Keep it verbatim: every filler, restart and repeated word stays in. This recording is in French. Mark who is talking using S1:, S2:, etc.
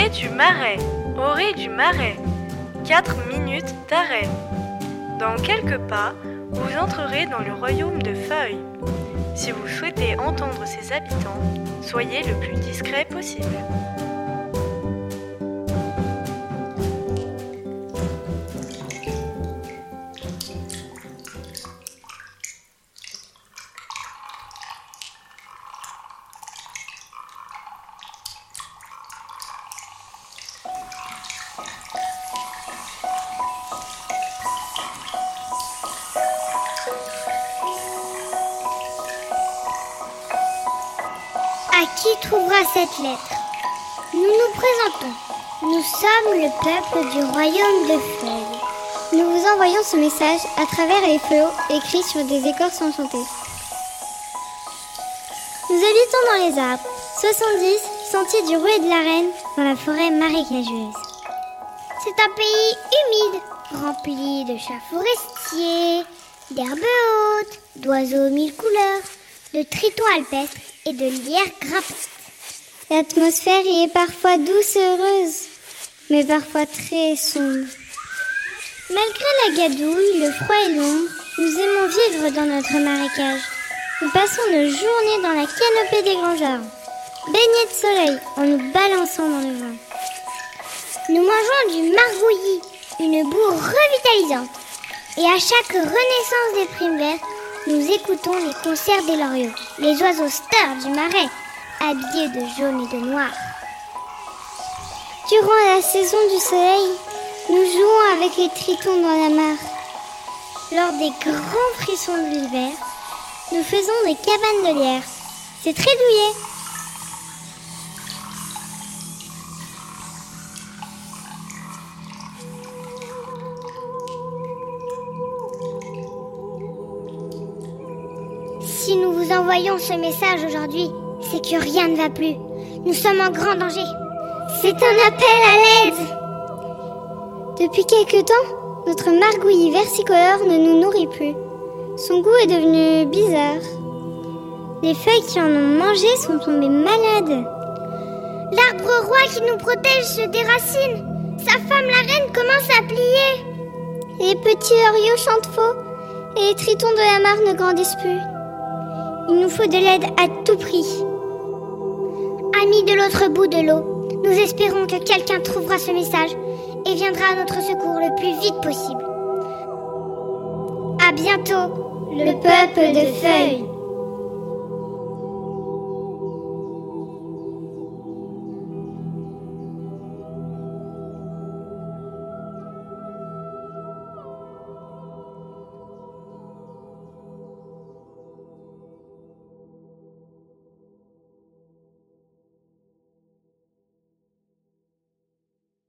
S1: Orée du Marais, orée du Marais. Quatre minutes d'arrêt. Dans quelques pas, vous entrerez dans le royaume de Feuilles. Si vous souhaitez entendre ses habitants, soyez le plus discret possible.
S2: À qui trouvera cette lettre? Nous nous présentons. Nous sommes le peuple du royaume de Feuilles.
S3: Nous vous envoyons ce message à travers les flots écrits sur des écorces enchantées. Nous habitons dans les arbres, soixante-dix, sentiers du rouet de la reine, dans la forêt marécageuse.
S2: C'est un pays humide, rempli de chats forestiers, d'herbes hautes, d'oiseaux aux mille couleurs, de tritons alpestres et de lierres grimpantes.
S3: L'atmosphère y est parfois douce et heureuse, mais parfois très sombre.
S2: Malgré la gadouille, le froid et l'ombre, nous aimons vivre dans notre marécage.
S3: Nous passons nos journées dans la canopée des grands arbres, baignés de soleil en nous balançant dans le vent.
S2: Nous mangeons du margouillis, une boue revitalisante. Et à chaque renaissance des primes vertes, nous écoutons les concerts des loriots, les oiseaux stars du marais, habillés de jaune et de noir.
S3: Durant la saison du soleil, nous jouons avec les tritons dans la mare.
S2: Lors des grands frissons de l'hiver,
S3: nous faisons des cabanes de lierre. C'est très douillet.
S2: Si nous vous envoyons ce message aujourd'hui, c'est que rien ne va plus. Nous sommes en grand danger.
S3: C'est un appel à l'aide. Depuis quelque temps, notre margouillis versicolore ne nous nourrit plus. Son goût est devenu bizarre. Les feuilles qui en ont mangé sont tombées malades.
S2: L'arbre roi qui nous protège se déracine. Sa femme la reine commence à plier.
S3: Les petits orioles chantent faux et les tritons de la mare ne grandissent plus. Il nous faut de l'aide à tout prix.
S2: Amis de l'autre bout de l'eau, nous espérons que quelqu'un trouvera ce message et viendra à notre secours le plus vite possible. À bientôt,
S3: le peuple de Feuilles.